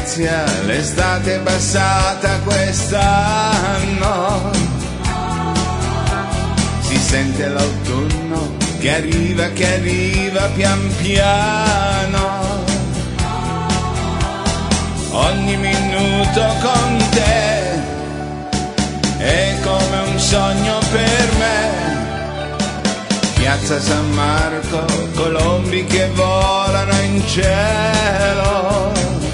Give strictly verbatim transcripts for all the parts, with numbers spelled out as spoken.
Venezia, l'estate è passata quest'anno, si sente l'autunno che arriva, che arriva pian piano, ogni minuto con te è come un sogno per me. Piazza San Marco, colombi che volano in cielo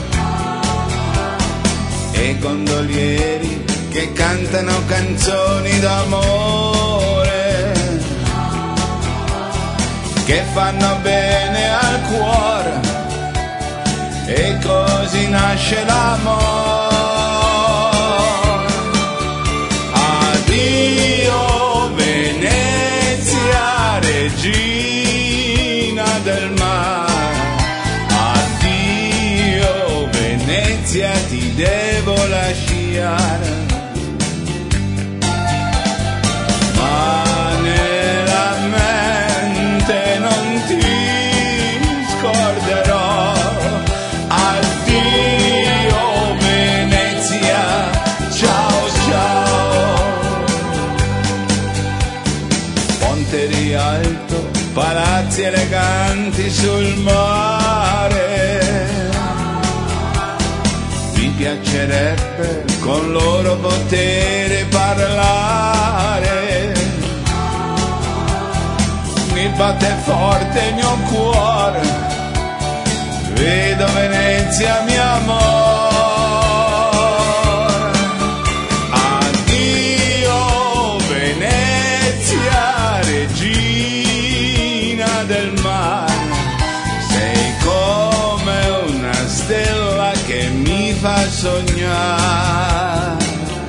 e gondolieri che cantano canzoni d'amore che fanno bene al cuore, e così nasce l'amore. Addio Venezia, regina del mare, addio Venezia, ti devo lasciare, ma nella mente non ti scorderò. Addio Venezia, ciao ciao. Ponte rialto, palazzi eleganti sul mare, mi piacerebbe con loro poter parlare, mi batte forte il mio cuore, vedo Venezia mio amore. Addio Venezia, regina del mare, sei come una stella che mi fa sognare,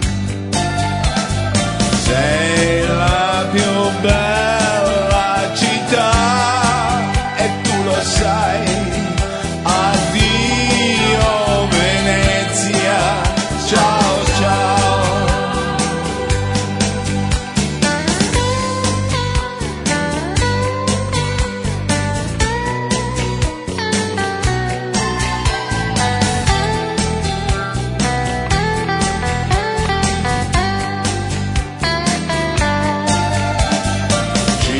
sei la più bella città e tu lo sai. Addio Venezia, ciao ciao. Ci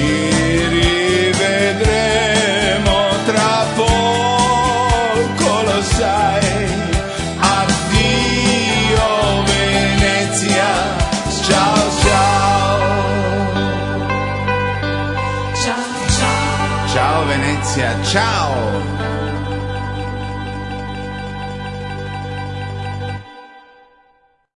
rivedremo tra poco, lo sai. Addio Venezia, ciao ciao. Ciao ciao. Ciao Venezia, ciao.